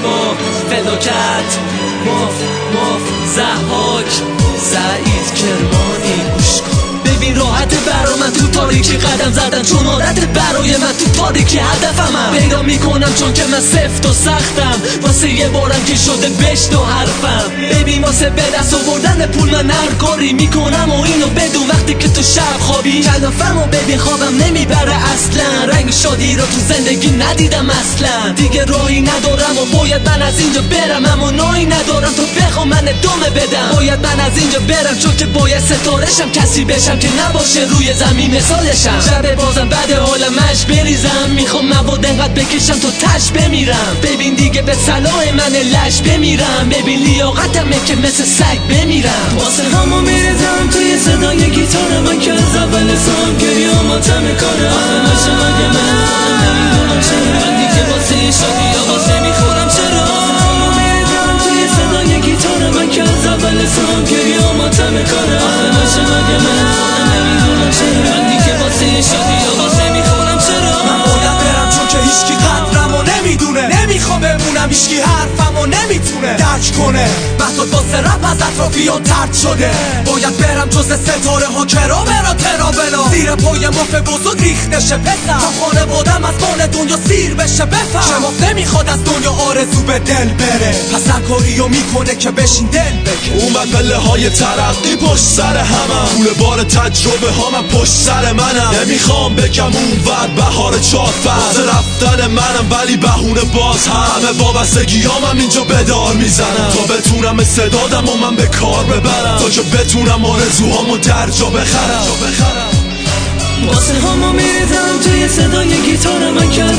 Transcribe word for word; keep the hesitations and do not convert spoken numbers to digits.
با فلاکت مف مف زحاک سعید کرمانی گوش کن. ببین راحت برا من تو تاریکی قدم زدن، چون عادت برای من تو تاریکی هدفمم پیدا میکنم، چون که من سفت و سختم واسه یه بارم که شده بشنو حرفم. ببین واسه به دست آوردن پول من هر کاری میکنم و اینو بدون وقتی که تو شب خوابی کلافم و ببین خوابم نمیبره اصلا، رنگ شادی رو تو زندگی ندیدم اصلا. دیگه راهی ندارم و باید من از اینجا برم، اما نایی ندارم تو بخوام من ادامه بدم. باید من از اینجا برم چون که باید ستارشم، کسی بشم که نباشه روی زمین مثالشم. شب بازم بعد عالمش بریزم، میخوام مواد انقدر بکشم تو تش بمیرم. ببین دیگه به صلاح من لش بمیرم، ببین لیاقتمه که مثل سگ بمیرم. واسه همو میریزم توی صدای گیتار من که از اول سال گریاماتم کاره. آخه نشه مگه من نمیدونم چرا من دیگه واسه شادی یا واسه میخورم چرا. واسه همو میریزم توی صدای گیتار من که از اول سال گریاماتم کاره. آخه نشه مگه من نمیدونم چرا من دیگه واسه شادی یا واسه میخورم چرا. من باید برم چون که هیچکی قدرمو نمیدونه، نمیخوام بمونم هیچکی حرفمو نمیتونه درک کنه. محتاج واسه رپ از اطرافیان ترد شده، باید برم جز ستاره ها کرا برا ترابلا. زیر پای مف بزرگ ریخته شه پسر، تا خانه بادم از بان دنیا سیر بشه بفهم. شماف نمیخواد از دنیا آرزو به دل بره، پس هر کاریو میکنه که بشین دل بکه. اومد پله های ترقی پشت سر همم، پول بار تجربه ها من پشت سر منم. نمیخوام بگم اون ور بهار چهار فصل رفتن منم، ولی بهونه باز همه وابستگی هم اینجا بدار میزنم. تا بتونم استعدادم و من به کار ببرم، تا که بتونم آرزوهامو در جا بخرم. واسه همو میریزم توی صدای گیتار من که